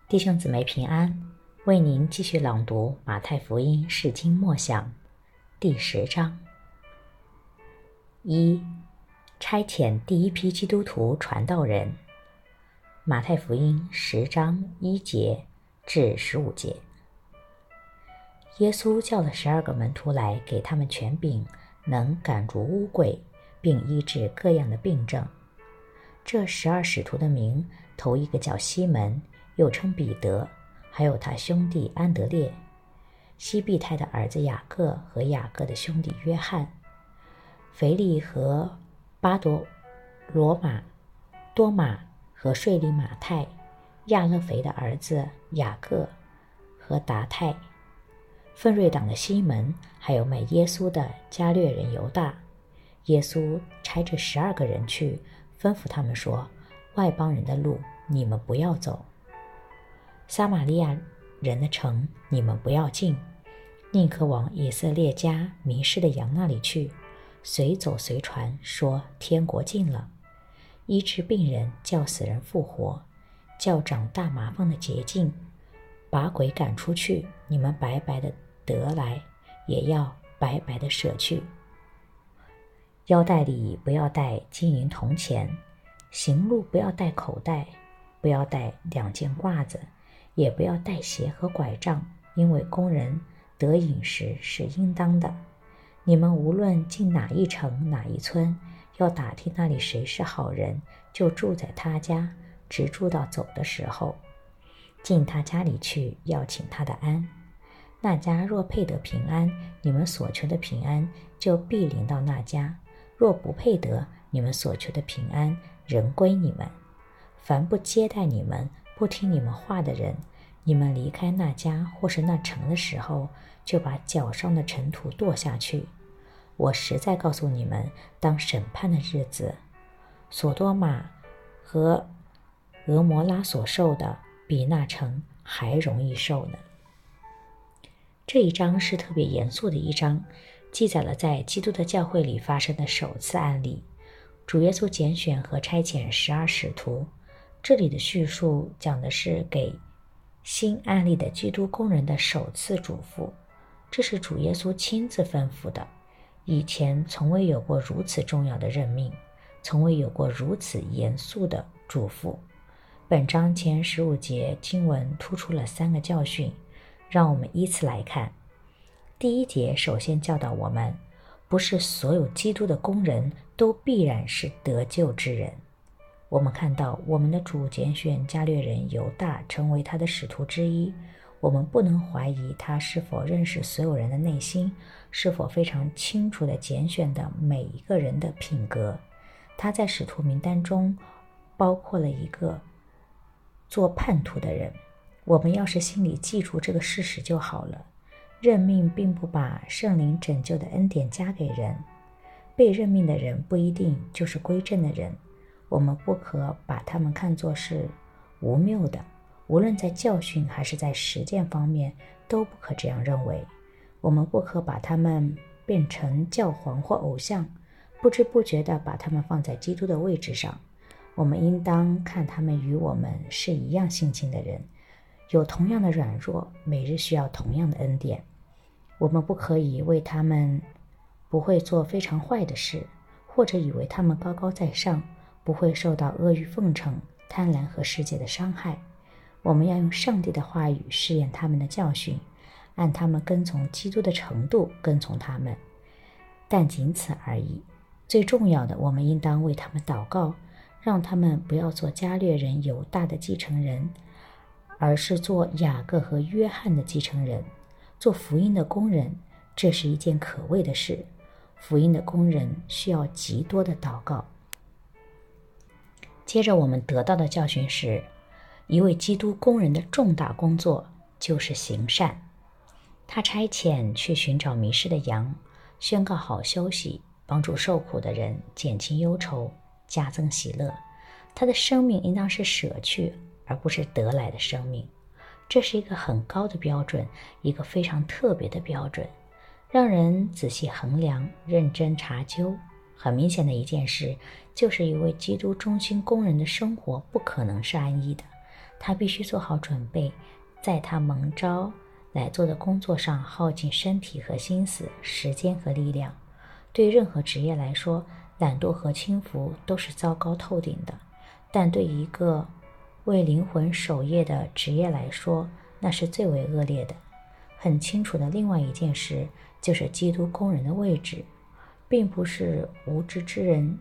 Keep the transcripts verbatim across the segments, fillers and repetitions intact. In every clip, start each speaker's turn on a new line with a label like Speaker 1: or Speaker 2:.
Speaker 1: 弟兄姊妹平安，为您继续朗读马太福音释经默想第十章。一、差遣第一批基督徒传道人。马太福音十章一节至十五节。耶稣叫了十二个门徒来，给他们权柄，能赶逐污鬼，并医治各样的病症。这十二使徒的名，头一个叫西门，又称彼得，还有他兄弟安德烈，西庇太的儿子雅各和雅各的兄弟约翰，腓力和巴多罗马、多马和税吏马太，亚勒腓的儿子雅各和达太，奋锐党的西门，还有卖耶稣的加略人犹大。耶稣差这十二个人去，吩咐他们说：外邦人的路你们不要走，撒玛利亚人的城你们不要进，宁可往以色列家迷失的羊那里去，随走随传，说天国近了，医治病人，叫死人复活，叫长大麻风的洁净，把鬼赶出去。你们白白的得来，也要白白的舍去。腰带里不要带金银铜钱，行路不要带口袋，不要带两件褂子，也不要带鞋和拐杖，因为工人得饮食是应当的。你们无论进哪一城哪一村，要打听那里谁是好人，就住在他家，直住到走的时候。进他家里去，要请他的安。那家若配得平安，你们所求的平安就必临到那家；若不配得，你们所求的平安仍归你们。凡不接待你们、不听你们话的人，你们离开那家或是那城的时候，就把脚上的尘土跺下去。我实在告诉你们，当审判的日子，索多玛和俄摩拉所受的，比那城还容易受呢。这一章是特别严肃的一章，记载了在基督的教会里发生的首次案例。主耶稣拣选和差遣十二使徒，这里的叙述讲的是给新案例的基督工人的首次嘱咐，这是主耶稣亲自吩咐的。以前从未有过如此重要的任命，从未有过如此严肃的嘱咐。本章前十五节经文突出了三个教训，让我们依次来看。第一节首先教导我们，不是所有基督的工人都必然是得救之人。我们看到我们的主拣选加略人犹大成为他的使徒之一，我们不能怀疑他是否认识所有人的内心，是否非常清楚地拣选的每一个人的品格。他在使徒名单中包括了一个做叛徒的人。我们要是心里记住这个事实就好了。任命并不把圣灵拯救的恩典加给人，被任命的人不一定就是归正的人，我们不可把他们看作是无谬的，无论在教训还是在实践方面都不可这样认为。我们不可把他们变成教皇或偶像，不知不觉地把他们放在基督的位置上。我们应当看他们与我们是一样性情的人，有同样的软弱，每日需要同样的恩典。我们不可以为他们不会做非常坏的事，或者以为他们高高在上，不会受到阿谀奉承、贪婪和世界的伤害。我们要用上帝的话语试验他们的教训，按他们跟从基督的程度跟从他们，但仅此而已。最重要的，我们应当为他们祷告，让他们不要做加略人犹大的继承人，而是做雅各和约翰的继承人，做福音的工人。这是一件可畏的事。福音的工人需要极多的祷告。接着我们得到的教训是，一位基督工人的重大工作就是行善。他差遣去寻找迷失的羊，宣告好消息，帮助受苦的人，减轻忧愁，加增喜乐。他的生命应当是舍去，而不是得来的生命。这是一个很高的标准，一个非常特别的标准，让人仔细衡量，认真查究。很明显的一件事，就是一位基督中心工人的生活不可能是安逸的， 他必须做好准备，在他蒙召来做的工作上耗尽身体和心思、时间和力量。对任何职业来说，懒惰和轻浮都是糟糕透顶的，但对一个为灵魂守夜的职业来说，那是最为恶劣的。很清楚的另外一件事，就是基督工人的位置，并不是无知之人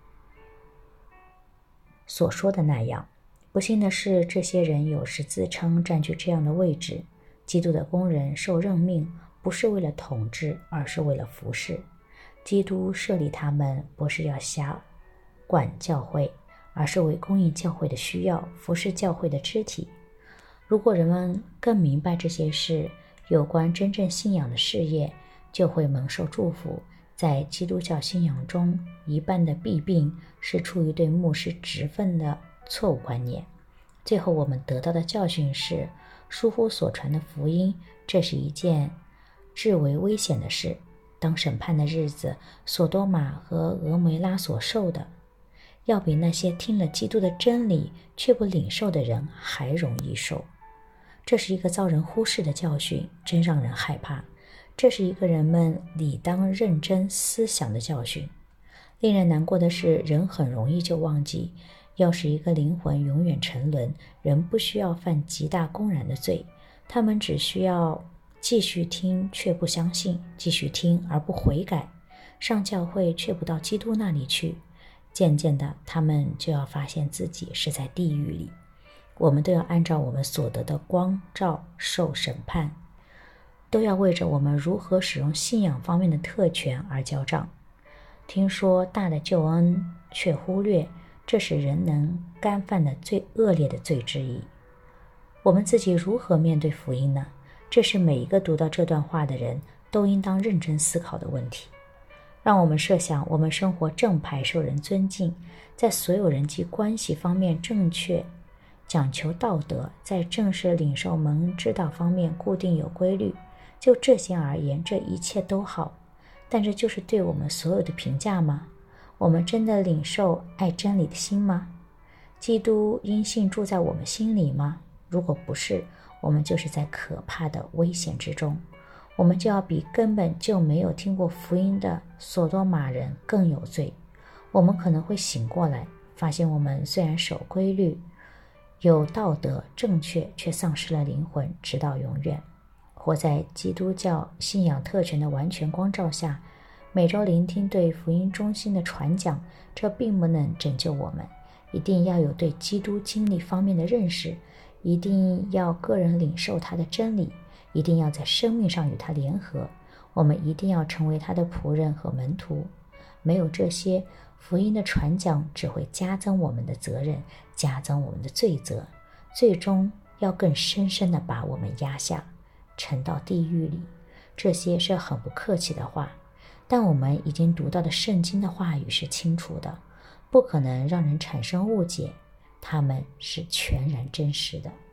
Speaker 1: 所说的那样。不幸的是，这些人有时自称占据这样的位置。基督的工人受任命，不是为了统治，而是为了服侍。基督设立他们，不是要辖管教会，而是为供应教会的需要，服侍教会的肢体。如果人们更明白这些事，有关真正信仰的事业，就会蒙受祝福。在基督教信仰中，一半的弊病是出于对牧师职分的错误观念。最后我们得到的教训是，疏忽所传的福音，这是一件至为危险的事。当审判的日子，索多玛和俄梅拉所受的，要比那些听了基督的真理却不领受的人还容易受。这是一个遭人忽视的教训，真让人害怕。这是一个人们理当认真思想的教训。令人难过的是，人很容易就忘记，要使一个灵魂永远沉沦，人不需要犯极大公然的罪，他们只需要继续听却不相信，继续听而不悔改，上教会却不到基督那里去。渐渐的，他们就要发现自己是在地狱里。我们都要按照我们所得的光照受审判，都要为着我们如何使用信仰方面的特权而交账。听说大的救恩，却忽略，这是人能干犯的最恶劣的罪之一。我们自己如何面对福音呢？这是每一个读到这段话的人都应当认真思考的问题。让我们设想，我们生活正派，受人尊敬，在所有人际关系方面正确，讲求道德，在正式领受蒙指导方面固定有规律。就这些而言，这一切都好，但这就是对我们所有的评价吗？我们真的领受爱真理的心吗？基督因信住在我们心里吗？如果不是，我们就是在可怕的危险之中，我们就要比根本就没有听过福音的索多玛人更有罪。我们可能会醒过来，发现我们虽然守规律，有道德正确，却丧失了灵魂，直到永远。活在基督教信仰特权的完全光照下，每周聆听对福音中心的传讲，这并不能拯救我们。一定要有对基督经历方面的认识，一定要个人领受他的真理，一定要在生命上与他联合。我们一定要成为他的仆人和门徒。没有这些，福音的传讲只会加增我们的责任，加增我们的罪责，最终要更深深地把我们压下，沉到地狱里。这些是很不客气的话，但我们已经读到的圣经的话语是清楚的，不可能让人产生误解，它们是全然真实的。